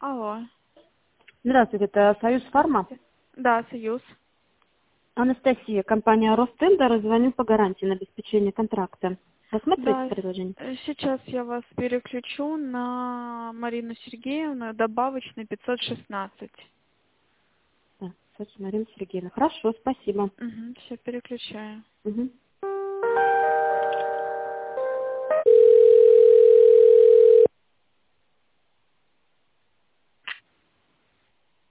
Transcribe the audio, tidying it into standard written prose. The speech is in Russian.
Алло. Здравствуйте, это Союз Фарма. Да, Союз. Анастасия, компания Ростендер, звоню по гарантии на обеспечение контракта. Рассматриваете Да, предложение? сейчас я вас переключу на Марину Сергеевну, добавочный 516. Да, Марина Сергеевна. Хорошо, спасибо. Угу, все, переключаю. Мгм.